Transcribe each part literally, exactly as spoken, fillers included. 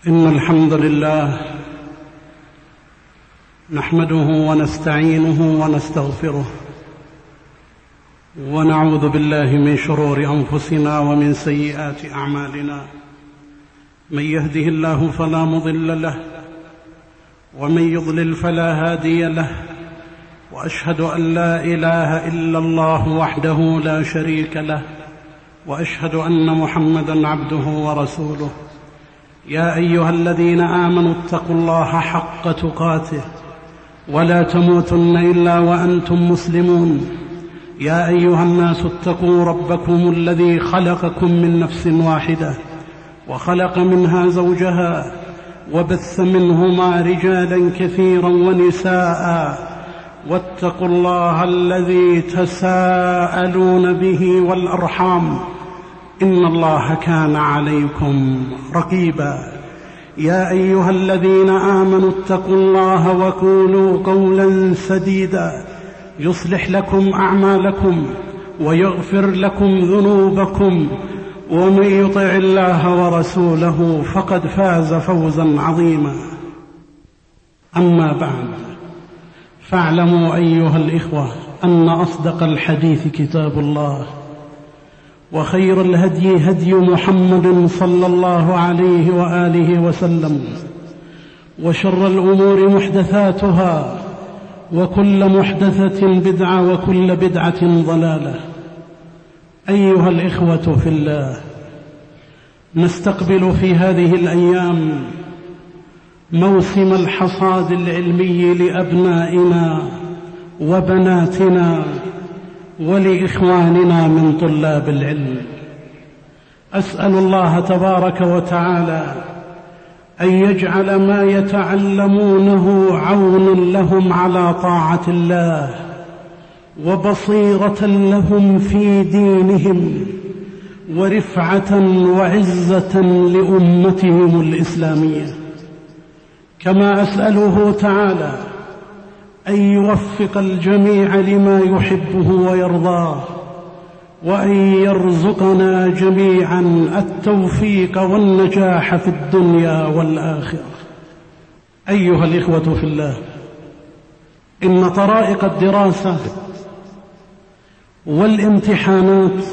إن الحمد لله نحمده ونستعينه ونستغفره ونعوذ بالله من شرور أنفسنا ومن سيئات أعمالنا. من يهده الله فلا مضل له ومن يضلل فلا هادي له، وأشهد أن لا إله إلا الله وحده لا شريك له، وأشهد أن محمدًا عبده ورسوله. يا أيها الذين آمنوا اتقوا الله حق تقاته ولا تموتن إلا وأنتم مسلمون. يا أيها الناس اتقوا ربكم الذي خلقكم من نفس واحدة وخلق منها زوجها وبث منهما رجالا كثيرا ونساء، واتقوا الله الذي تساءلون به والأرحام إن الله كان عليكم رقيبا. يا أيها الذين آمنوا اتقوا الله وقولوا قولا سديدا يصلح لكم أعمالكم ويغفر لكم ذنوبكم، ومن يطع الله ورسوله فقد فاز فوزا عظيما. أما بعد، فاعلموا أيها الإخوة أن أصدق الحديث كتاب الله، وخير الهدي هدي محمد صلى الله عليه وآله وسلم، وشر الأمور محدثاتها، وكل محدثة بدعة، وكل بدعة ضلالة. أيها الإخوة في الله، نستقبل في هذه الأيام موسم الحصاد العلمي لأبنائنا وبناتنا ولإخواننا من طلاب العلم. أسأل الله تبارك وتعالى أن يجعل ما يتعلمونه عونا لهم على طاعة الله، وبصيرة لهم في دينهم، ورفعة وعزة لأمتهم الإسلامية. كما أسأله تعالى أن يوفق الجميع لما يحبه ويرضاه، وأن يرزقنا جميعا التوفيق والنجاح في الدنيا والآخرة. أيها الإخوة في الله، إن طرائق الدراسة والامتحانات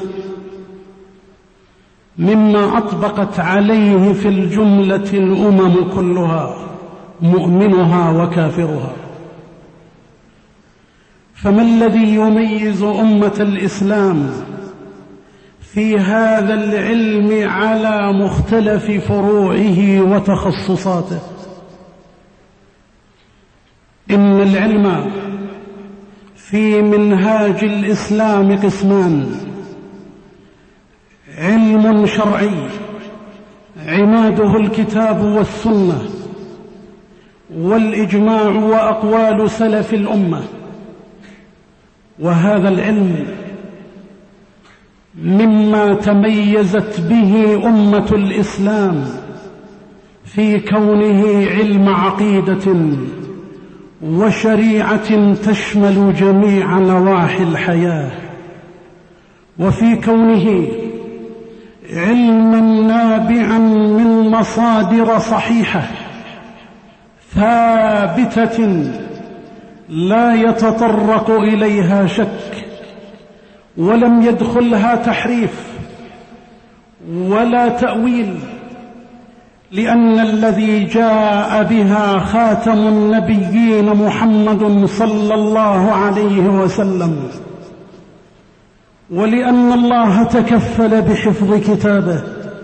مما أطبقت عليه في الجملة الأمم كلها، مؤمنها وكافرها. فما الذي يميز أمة الإسلام في هذا العلم على مختلف فروعه وتخصصاته؟ إن العلم في منهاج الإسلام قسمان: علم شرعي عماده الكتاب والسنة والإجماع وأقوال سلف الأمة، وهذا العلم مما تميزت به أمة الإسلام في كونه علم عقيدة وشريعة تشمل جميع نواحي الحياة، وفي كونه علما نابعا من مصادر صحيحة ثابتة لا يتطرق إليها شك، ولم يدخلها تحريف ولا تأويل، لأن الذي جاء بها خاتم النبيين محمد صلى الله عليه وسلم، ولأن الله تكفل بحفظ كتابه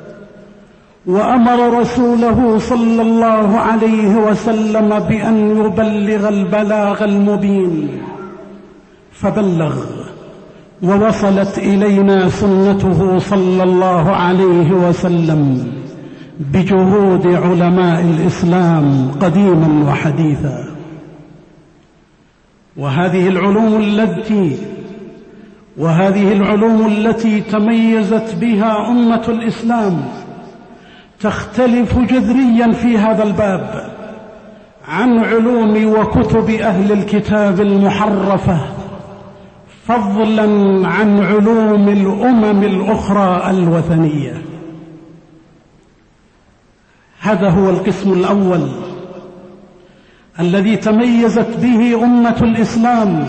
وأمر رسوله صلى الله عليه وسلم بأن يبلغ البلاغ المبين، فبلغ، ووصلت إلينا سنته صلى الله عليه وسلم بجهود علماء الإسلام قديما وحديثا. وهذه العلوم التي وهذه العلوم التي تميزت بها أمة الإسلام تختلف جذريا في هذا الباب عن علوم وكتب أهل الكتاب المحرفة، فضلا عن علوم الأمم الأخرى الوثنية. هذا هو القسم الأول الذي تميزت به أمة الإسلام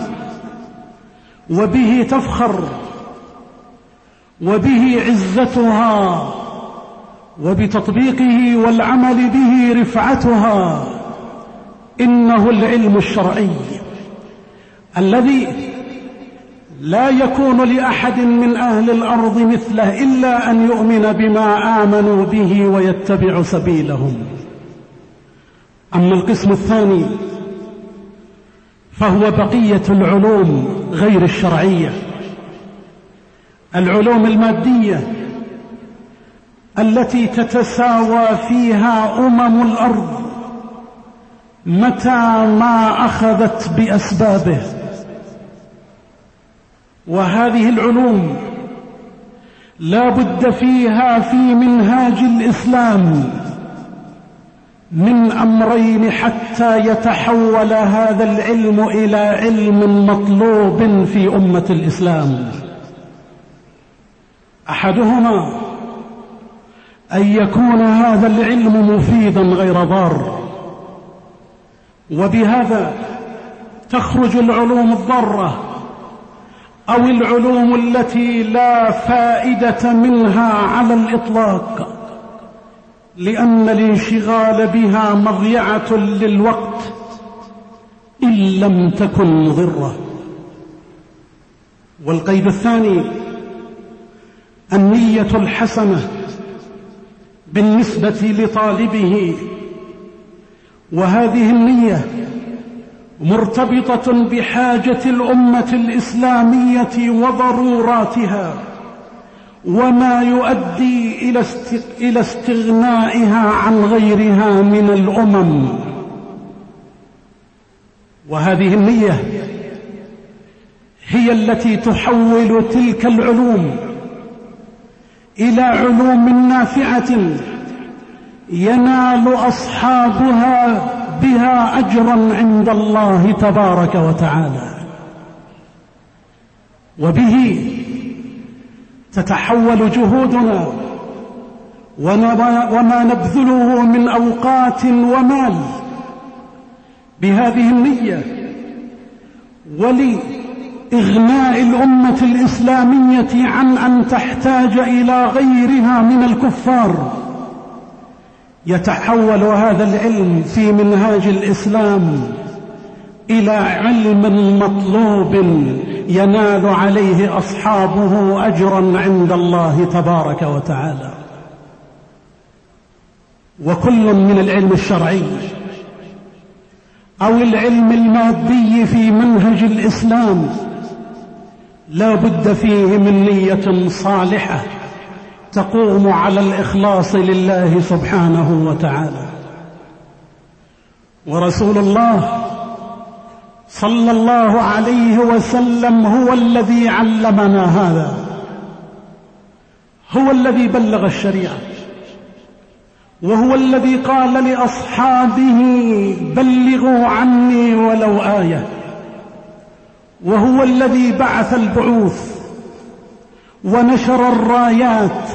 وبه تفخر وبه عزتها وبتطبيقه والعمل به رفعتها. إنه العلم الشرعي الذي لا يكون لأحد من أهل الأرض مثله إلا أن يؤمن بما آمنوا به ويتبع سبيلهم. أما القسم الثاني فهو بقية العلوم غير الشرعية، العلوم المادية التي تتساوى فيها أمم الأرض متى ما أخذت بأسبابه. وهذه العلوم لا بد فيها في منهاج الإسلام من أمرين حتى يتحول هذا العلم إلى علم مطلوب في أمة الإسلام. أحدهما أن يكون هذا العلم مفيدا غير ضار، وبهذا تخرج العلوم الضارة أو العلوم التي لا فائدة منها على الإطلاق، لأن الانشغال بها مضيعة للوقت إن لم تكن مضرة. والقيد الثاني النية الحسنة بالنسبة لطالبه، وهذه النية مرتبطة بحاجة الأمة الإسلامية وضروراتها وما يؤدي إلى استغنائها عن غيرها من الأمم. وهذه النية هي التي تحول تلك العلوم إلى علوم نافعة ينال أصحابها بها أجرا عند الله تبارك وتعالى، وبه تتحول جهودنا وما نبذله من أوقات ومال بهذه النية ولإغناء الأمة الإسلامية عن أن تحتاج إلى غيرها من الكفار. يتحول هذا العلم في منهاج الإسلام إلى علم مطلوب ينال عليه أصحابه أجرا عند الله تبارك وتعالى. وكل من العلم الشرعي أو العلم المادي في منهج الإسلام لا بد فيه من نية صالحة تقوم على الإخلاص لله سبحانه وتعالى. ورسول الله صلى الله عليه وسلم هو الذي علمنا هذا، هو الذي بلغ الشريعة، وهو الذي قال لأصحابه بلغوا عني ولو آية، وهو الذي بعث البعوث ونشر الرايات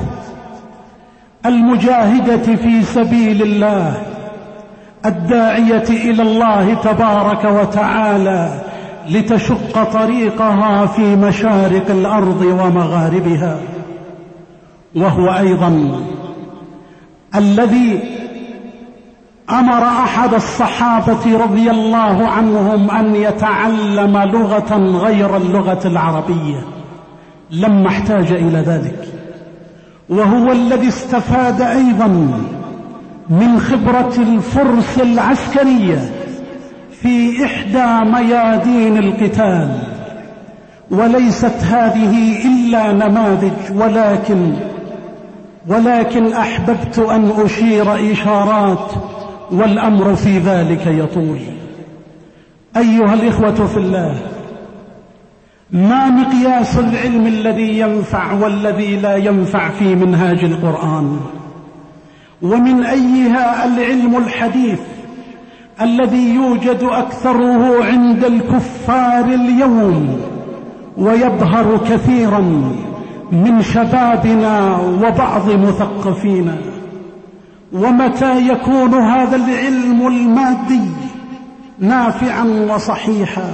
المجاهدة في سبيل الله الداعية إلى الله تبارك وتعالى لتشق طريقها في مشارق الأرض ومغاربها. وهو أيضا الذي أمر أحد الصحابة رضي الله عنهم أن يتعلم لغة غير اللغة العربية لما احتاج إلى ذلك، وهو الذي استفاد أيضا من خبرة الفرس العسكرية في إحدى ميادين القتال. وليست هذه إلا نماذج، ولكن ولكن أحببت أن أشير إشارات والأمر في ذلك يطول. أيها الإخوة في الله، ما مقياس العلم الذي ينفع والذي لا ينفع في منهاج القرآن؟ ومن أيها العلم الحديث الذي يوجد أكثره عند الكفار اليوم ويظهر كثيرا من شبابنا وبعض مثقفينا؟ ومتى يكون هذا العلم المادي نافعا وصحيحا؟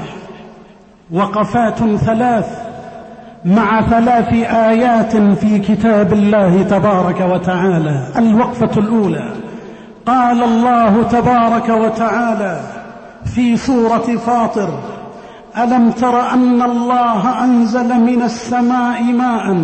وقفات ثلاث مع ثلاث آيات في كتاب الله تبارك وتعالى. الوقفة الأولى: قال الله تبارك وتعالى في سورة فاطر: ألم تر أن الله أنزل من السماء ماء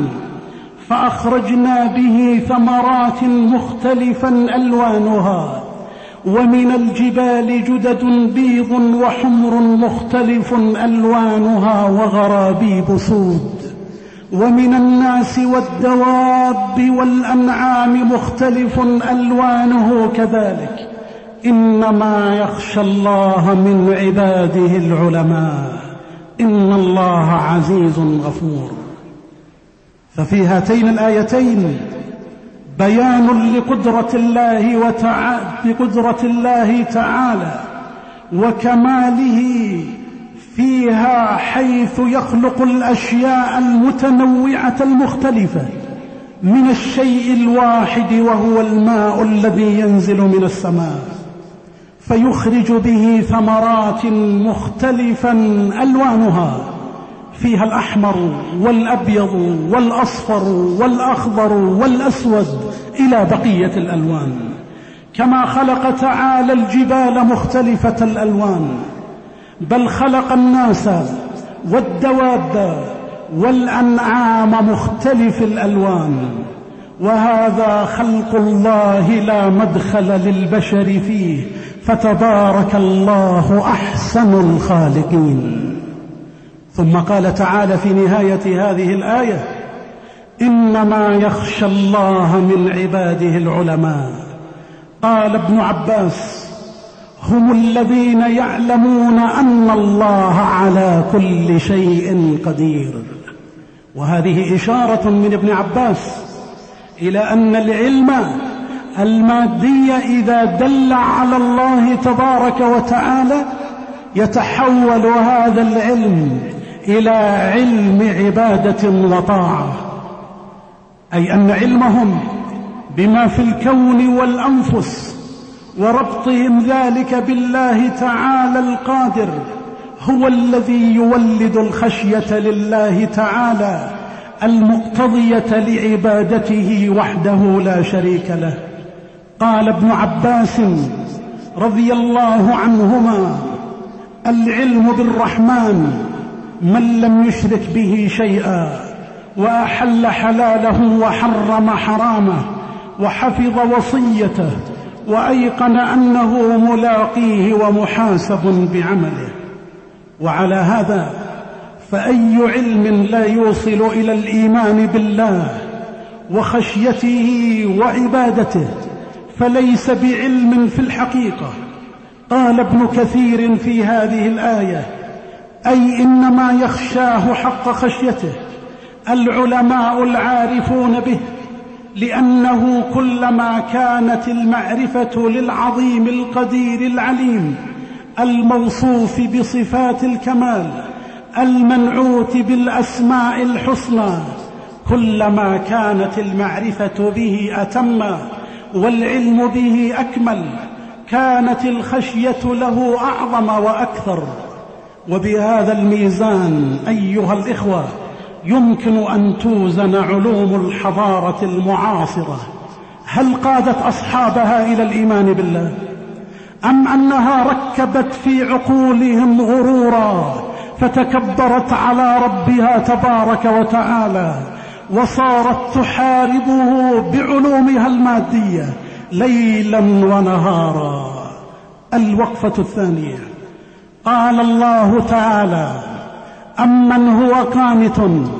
فأخرجنا به ثمرات مختلفا ألوانها ومن الجبال جدد بيض وحمر مختلف ألوانها وغرابيب سود ومن الناس والدواب والأنعام مختلف ألوانه كذلك إنما يخشى الله من عباده العلماء إن الله عزيز غفور. ففي هاتين الآيتين بيان لقدرة الله وتعالى بقدرة الله تعالى وكماله فيها، حيث يخلق الأشياء المتنوعة المختلفة من الشيء الواحد وهو الماء الذي ينزل من السماء، فيخرج به ثمرات مختلفا ألوانها، فيها الأحمر والأبيض والأصفر والأخضر والأسود إلى بقية الألوان. كما خلق تعالى الجبال مختلفة الألوان، بل خلق الناس والدواب والأنعام مختلف الألوان، وهذا خلق الله لا مدخل للبشر فيه، فتبارك الله أحسن الخالقين. ثم قال تعالى في نهاية هذه الآية: إنما يخشى الله من عباده العلماء. قال ابن عباس: هم الذين يعلمون أن الله على كل شيء قدير. وهذه إشارة من ابن عباس إلى أن العلم المادي إذا دل على الله تبارك وتعالى يتحول هذا العلم إلى علم عبادة وطاعة، أي أن علمهم بما في الكون والأنفس وربطهم ذلك بالله تعالى القادر هو الذي يولد الخشية لله تعالى المقتضية لعبادته وحده لا شريك له. قال ابن عباس رضي الله عنهما: العلم بالرحمن من لم يشرك به شيئا، وأحل حلاله وحرم حرامه، وحفظ وصيته، وأيقن أنه ملاقيه ومحاسب بعمله. وعلى هذا فأي علم لا يوصل إلى الإيمان بالله وخشيته وعبادته فليس بعلم في الحقيقة. قال ابن كثير في هذه الآية: أي إنما يخشاه حق خشيته العلماء العارفون به، لأنه كلما كانت المعرفة للعظيم القدير العليم الموصوف بصفات الكمال المنعوت بالأسماء الحسنى، كلما كانت المعرفة به أتم والعلم به أكمل، كانت الخشية له أعظم وأكثر. وبهذا الميزان أيها الإخوة يمكن أن توزن علوم الحضارة المعاصرة. هل قادت أصحابها إلى الإيمان بالله، أم أنها ركبت في عقولهم غرورا فتكبرت على ربها تبارك وتعالى وصارت تحاربه بعلومها المادية ليلا ونهارا؟ الوقفة الثانية: قال الله تعالى: أمن هو قانت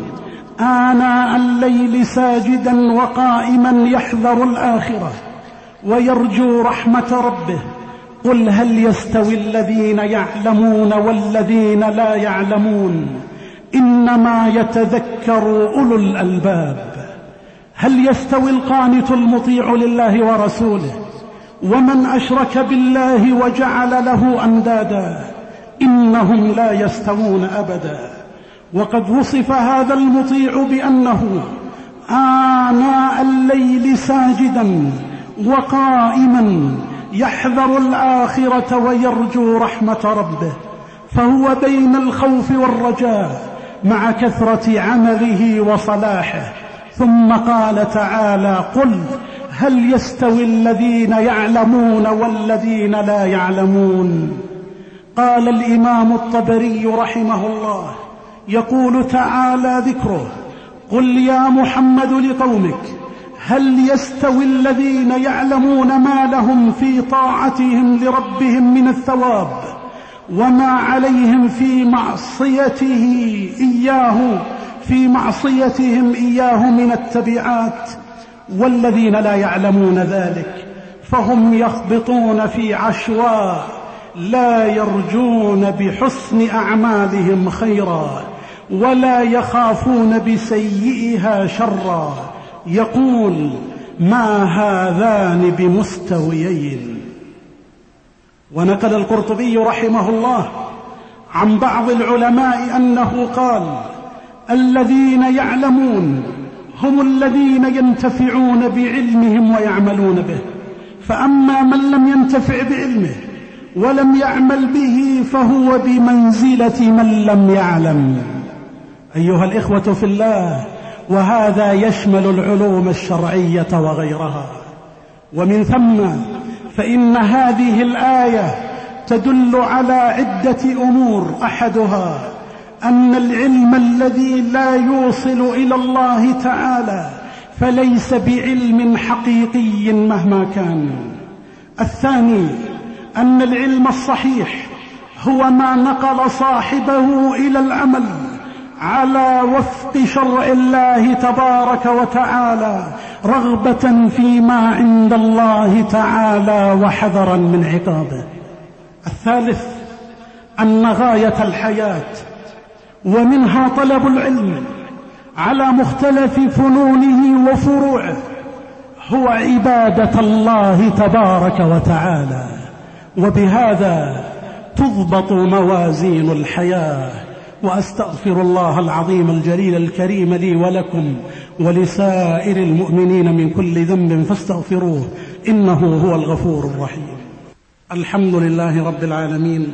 آناء الليل ساجدا وقائما يحذر الآخرة ويرجو رحمة ربه قل هل يستوي الذين يعلمون والذين لا يعلمون إنما يتذكر أولو الألباب. هل يستوي القانت المطيع لله ورسوله ومن أشرك بالله وجعل له أندادا؟ إنهم لا يستوون أبدا. وقد وصف هذا المطيع بأنه آناء الليل ساجدا وقائما يحذر الآخرة ويرجو رحمة ربه، فهو بين الخوف والرجاء مع كثرة عمله وصلاحه. ثم قال تعالى: قل هل يستوي الذين يعلمون والذين لا يعلمون؟ قال الإمام الطبري رحمه الله يقول تعالى ذكره: قل يا محمد لقومك هل يستوي الذين يعلمون ما لهم في طاعتهم لربهم من الثواب وما عليهم في معصيته إياه في معصيتهم إياه من التبعات، والذين لا يعلمون ذلك فهم يخبطون في عشواء لا يرجون بحسن أعمالهم خيرا ولا يخافون بسيئها شرا. يقول: ما هذان بمستويين. ونقل القرطبي رحمه الله عن بعض العلماء أنه قال: الذين يعلمون هم الذين ينتفعون بعلمهم ويعملون به، فأما من لم ينتفع بعلمه ولم يعمل به فهو بمنزلة من لم يعلم. أيها الإخوة في الله، وهذا يشمل العلوم الشرعية وغيرها. ومن ثم فإن هذه الآية تدل على عدة أمور، أحدها أن العلم الذي لا يوصل إلى الله تعالى فليس بعلم حقيقي مهما كان. الثاني أن العلم الصحيح هو ما نقل صاحبه إلى العمل على وفق شرع الله تبارك وتعالى رغبة فيما عند الله تعالى وحذرا من عقابه. الثالث أن غاية الحياة ومنها طلب العلم على مختلف فنونه وفروعه هو عبادة الله تبارك وتعالى، وبهذا تضبط موازين الحياة. وأستغفر الله العظيم الجليل الكريم لي ولكم ولسائر المؤمنين من كل ذنب فاستغفروه إنه هو الغفور الرحيم. الحمد لله رب العالمين،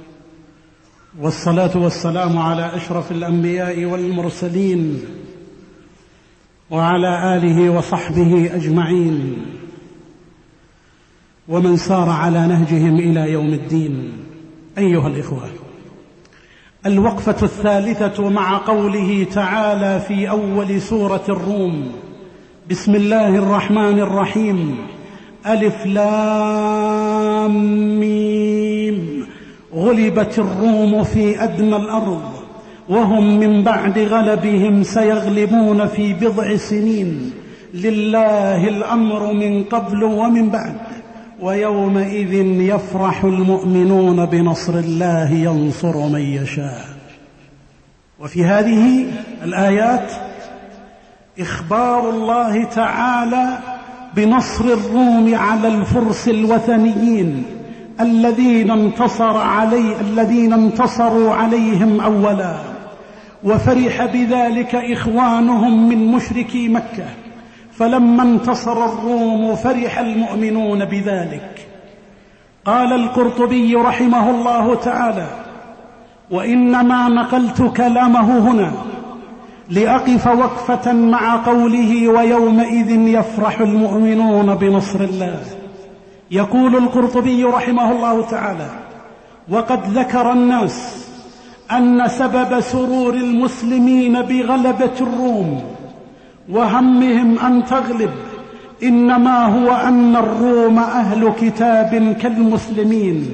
والصلاة والسلام على أشرف الأنبياء والمرسلين وعلى آله وصحبه أجمعين ومن سار على نهجهم إلى يوم الدين. أيها الإخوة، الوقفة الثالثة مع قوله تعالى في أول سورة الروم: بسم الله الرحمن الرحيم، ألف لام ميم، غلبت الروم في أدنى الأرض وهم من بعد غلبهم سيغلبون في بضع سنين، لله الأمر من قبل ومن بعد، ويومئذ يفرح المؤمنون بنصر الله ينصر من يشاء. وفي هذه الآيات إخبار الله تعالى بنصر الروم على الفرس الوثنيين الذين انتصر علي الذين انتصروا عليهم أولا، وفرح بذلك إخوانهم من مشركي مكة، فلما انتصر الروم فرح المؤمنون بذلك. قال القرطبي رحمه الله تعالى: وإنما نقلت كلامه هنا لأقف وقفة مع قوله ويومئذ يفرح المؤمنون بنصر الله. يقول القرطبي رحمه الله تعالى: وقد ذكر الناس أن سبب سرور المسلمين بغلبة الروم وهمهم أن تغلب إنما هو أن الروم أهل كتاب كالمسلمين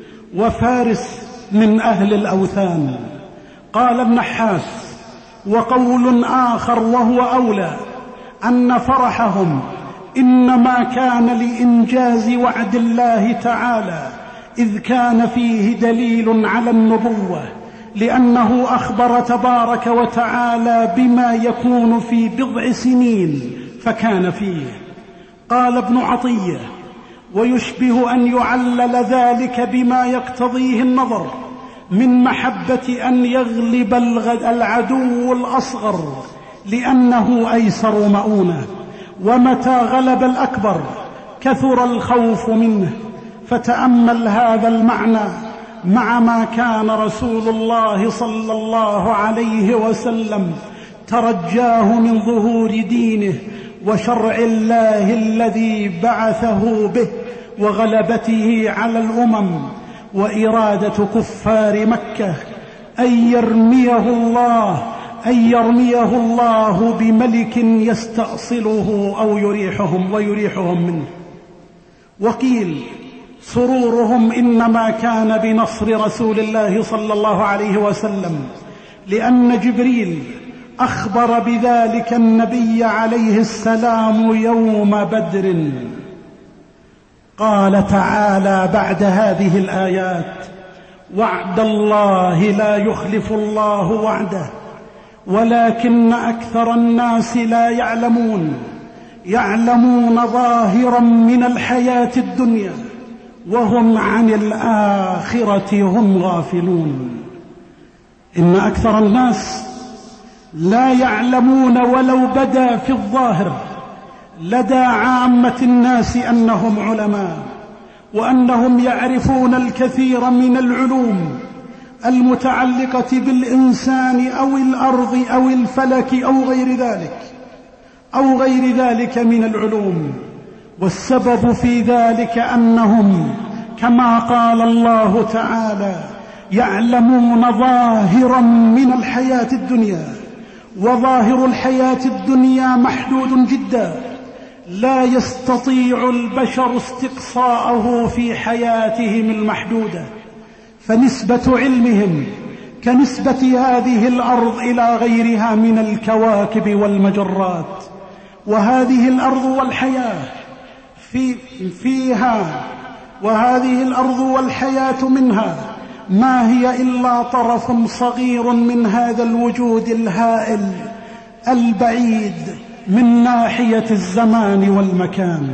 وفارس من أهل الأوثان. قال النحاس: وقول آخر وهو أولى أن فرحهم إنما كان لإنجاز وعد الله تعالى، إذ كان فيه دليل على النبوة، لأنه أخبر تبارك وتعالى بما يكون في بضع سنين فكان فيه. قال ابن عطية: ويشبه أن يعلل ذلك بما يقتضيه النظر من محبة أن يغلب العدو الأصغر لأنه أيسر مؤونة، ومتى غلب الأكبر كثر الخوف منه. فتأمل هذا المعنى مع ما كان رسول الله صلى الله عليه وسلم ترجاه من ظهور دينه وشرع الله الذي بعثه به وغلبته على الأمم، وإرادة كفار مكة أن يرميه الله أن يرميه الله بملك يستأصله أو يريحهم ويريحهم منه. وقيل سرورهم إنما كان بنصر رسول الله صلى الله عليه وسلم، لأن جبريل أخبر بذلك النبي عليه السلام يوم بدر. قال تعالى بعد هذه الآيات: وعد الله لا يخلف الله وعده ولكن أكثر الناس لا يعلمون يعلمون ظاهرا من الحياة الدنيا وهم عن الآخرة هم غافلون. إن أكثر الناس لا يعلمون ولو بدا في الظاهر لدى عامة الناس أنهم علماء، وأنهم يعرفون الكثير من العلوم المتعلقة بالإنسان أو الأرض أو الفلك أو غير ذلك أو غير ذلك من العلوم. والسبب في ذلك أنهم كما قال الله تعالى يعلمون ظاهرا من الحياة الدنيا، وظاهر الحياة الدنيا محدود جدا، لا يستطيع البشر استقصاءه في حياتهم المحدودة. فنسبة علمهم كنسبة هذه الأرض إلى غيرها من الكواكب والمجرات، وهذه الأرض والحياة في فيها وهذه الأرض والحياة منها ما هي إلا طرف صغير من هذا الوجود الهائل البعيد من ناحية الزمان والمكان.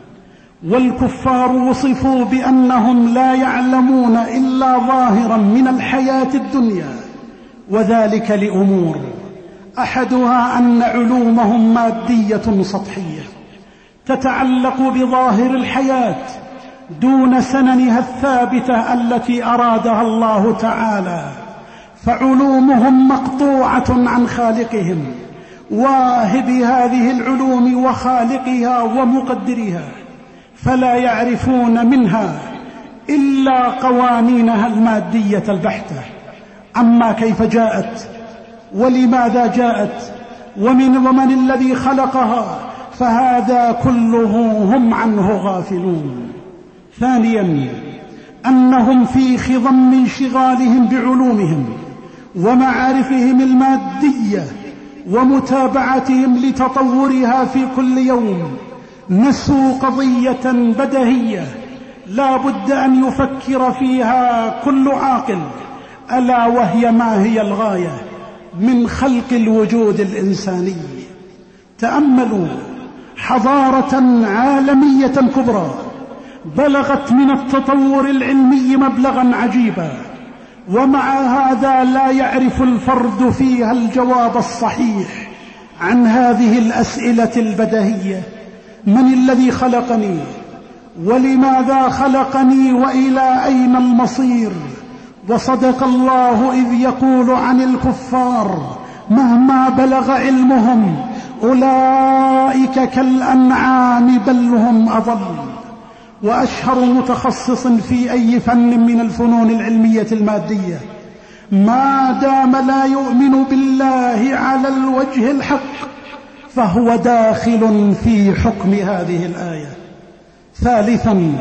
والكفار وصفوا بأنهم لا يعلمون إلا ظاهرا من الحياة الدنيا، وذلك لأمور: أحدها أن علومهم مادية سطحية تتعلق بظاهر الحياة دون سننها الثابتة التي أرادها الله تعالى، فعلومهم مقطوعة عن خالقهم واهب هذه العلوم وخالقها ومقدرها، فلا يعرفون منها إلا قوانينها المادية البحتة. أما كيف جاءت ولماذا جاءت ومن ومن الذي خلقها فهذا كله هم عنه غافلون. ثانيا أنهم في خضم انشغالهم بعلومهم ومعارفهم المادية ومتابعتهم لتطورها في كل يوم نسوا قضية بديهية لا بد أن يفكر فيها كل عاقل، ألا وهي ما هي الغاية من خلق الوجود الإنساني. تأملوا حضارة عالمية كبرى بلغت من التطور العلمي مبلغا عجيبا، ومع هذا لا يعرف الفرد فيها الجواب الصحيح عن هذه الأسئلة البديهية: من الذي خلقني؟ ولماذا خلقني؟ وإلى أين المصير؟ وصدق الله إذ يقول عن الكفار مهما بلغ علمهم أولئك كالأنعام بل هم أضل. وأشهر متخصص في أي فن من الفنون العلمية المادية ما دام لا يؤمن بالله على الوجه الحق فهو داخل في حكم هذه الآية. ثالثا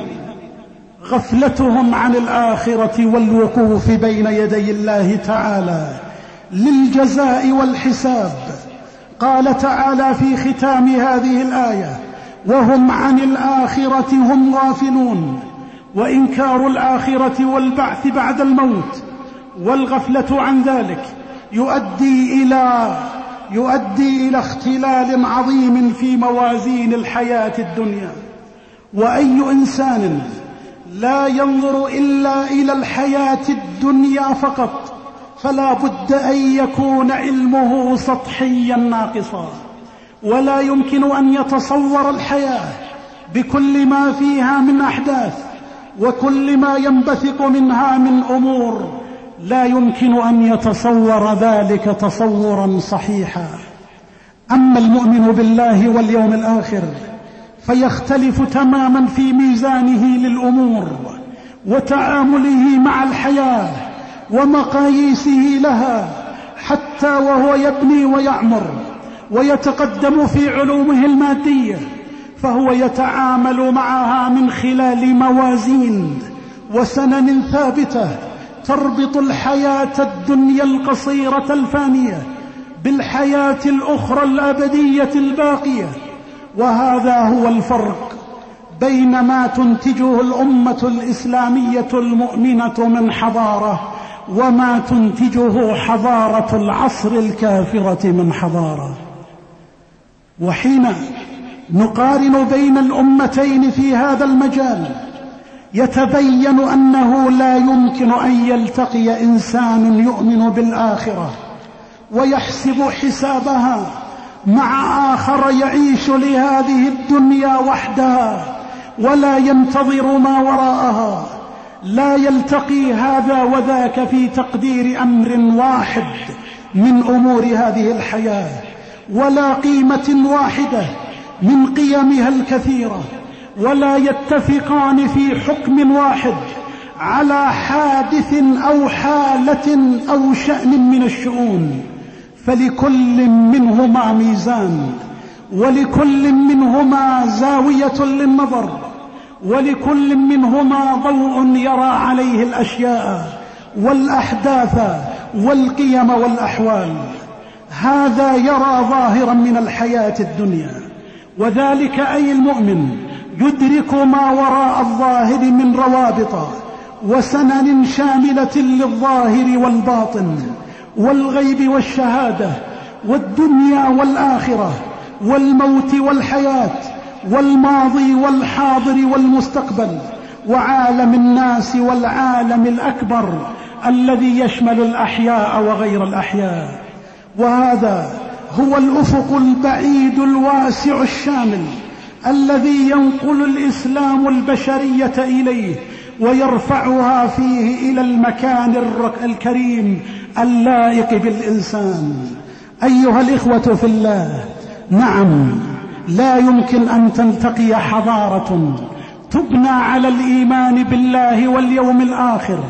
غفلتهم عن الآخرة والوقوف بين يدي الله تعالى للجزاء والحساب. قال تعالى في ختام هذه الآية: وهم عن الآخرة هم غافلون. وإنكار الآخرة والبعث بعد الموت والغفلة عن ذلك يؤدي إلى يؤدي إلى اختلال عظيم في موازين الحياة الدنيا. وأي إنسان لا ينظر إلا إلى الحياة الدنيا فقط فلا بد أن يكون علمه سطحيا ناقصا، ولا يمكن أن يتصور الحياة بكل ما فيها من أحداث وكل ما ينبثق منها من أمور لا يمكن أن يتصور ذلك تصورا صحيحا. أما المؤمن بالله واليوم الآخر فيختلف تماما في ميزانه للأمور وتعامله مع الحياة ومقاييسه لها، حتى وهو يبني ويعمر ويتقدم في علومه المادية فهو يتعامل معها من خلال موازين وسنن ثابتة تربط الحياة الدنيا القصيرة الفانية بالحياة الأخرى الأبدية الباقية. وهذا هو الفرق بين ما تنتجه الأمة الإسلامية المؤمنة من حضارة وما تنتجه حضارة العصر الكافرة من حضارة. وحين نقارن بين الأمتين في هذا المجال يتبين أنه لا يمكن أن يلتقي إنسان يؤمن بالآخرة ويحسب حسابها مع آخر يعيش لهذه الدنيا وحدها ولا ينتظر ما وراءها. لا يلتقي هذا وذاك في تقدير أمر واحد من أمور هذه الحياة ولا قيمة واحدة من قيمها الكثيرة، ولا يتفقان في حكم واحد على حادث أو حالة أو شأن من الشؤون، فلكل منهما ميزان ولكل منهما زاوية للنظر ولكل منهما ضوء يرى عليه الأشياء والأحداث والقيم والأحوال. هذا يرى ظاهرا من الحياة الدنيا، وذلك أي المؤمن يدرك ما وراء الظاهر من روابط وسنن شاملة للظاهر والباطن والغيب والشهادة والدنيا والآخرة والموت والحياة والماضي والحاضر والمستقبل وعالم الناس والعالم الأكبر الذي يشمل الأحياء وغير الأحياء. وهذا هو الأفق البعيد الواسع الشامل الذي ينقل الإسلام البشرية إليه ويرفعها فيه إلى المكان الكريم اللائق بالإنسان. أيها الإخوة في الله، نعم، لا يمكن أن تلتقي حضارة تبنى على الإيمان بالله واليوم الآخر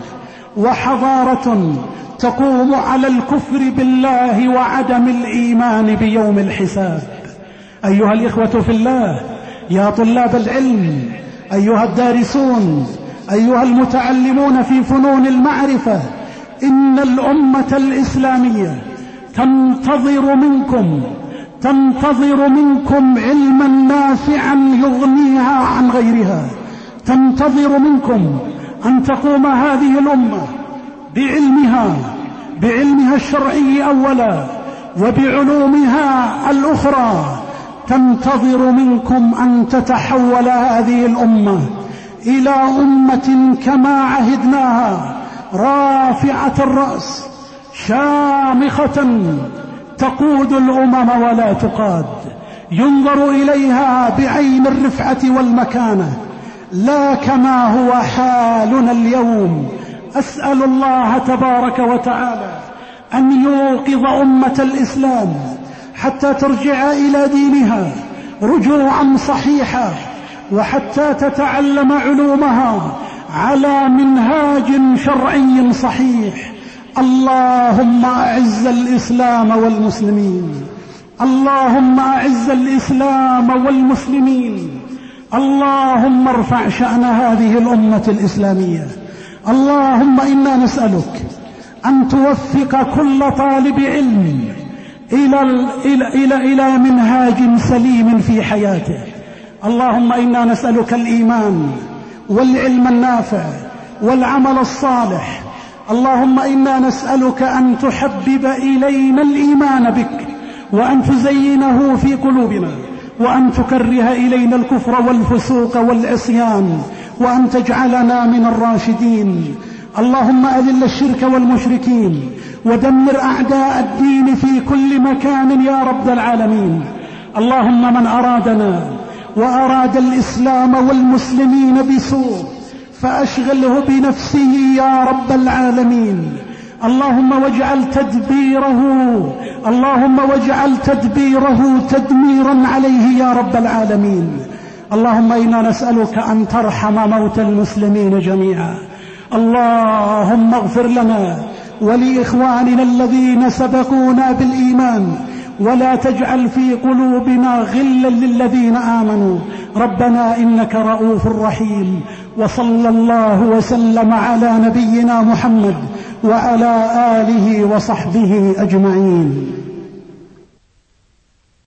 وحضارة تقوم على الكفر بالله وعدم الإيمان بيوم الحساب. أيها الإخوة في الله، يا طلاب العلم، أيها الدارسون، أيها المتعلمون في فنون المعرفة، إن الأمة الإسلامية تنتظر منكم تنتظر منكم علما نافعا يغنيها عن غيرها. تنتظر منكم أن تقوم هذه الأمة بعلمها بعلمها الشرعي أولا وبعلومها الأخرى. تنتظر منكم أن تتحول هذه الأمة إلى أمة كما عهدناها، رافعة الرأس، شامخة، تقود الأمم ولا تقاد، ينظر إليها بعين الرفعة والمكانة، لا كما هو حالنا اليوم. أسأل الله تبارك وتعالى أن يوقظ أمة الإسلام حتى ترجع إلى دينها رجوعا صحيحا، وحتى تتعلم علومها على منهاج شرعي صحيح. اللهم أعز الإسلام والمسلمين، اللهم أعز الإسلام والمسلمين، اللهم ارفع شأن هذه الأمة الإسلامية. اللهم إنا نسألك أن توفق كل طالب علم إلى, إلى, إلى, إلى منهاج سليم في حياته. اللهم إنا نسألك الإيمان والعلم النافع والعمل الصالح. اللهم إنا نسألك أن تحبب إلينا الإيمان بك وأن تزينه في قلوبنا، وأن تكره إلينا الكفر والفسوق والعصيان، وأن تجعلنا من الراشدين. اللهم أذل الشرك والمشركين ودمر أعداء الدين في كل مكان يا رب العالمين. اللهم من أرادنا وأراد الإسلام والمسلمين بسوء فأشغله بنفسه يا رب العالمين. اللهم واجعل تدبيره اللهم واجعل تدبيره تدميرا عليه يا رب العالمين. اللهم إنا نسألك أن ترحم موتى المسلمين جميعا. اللهم اغفر لنا ولإخواننا الذين سبقونا بالإيمان، ولا تجعل في قلوبنا غلا للذين آمنوا. ربنا إنك رؤوف رحيم. وصلى الله وسلم على نبينا محمد وعلى آله وصحبه أجمعين.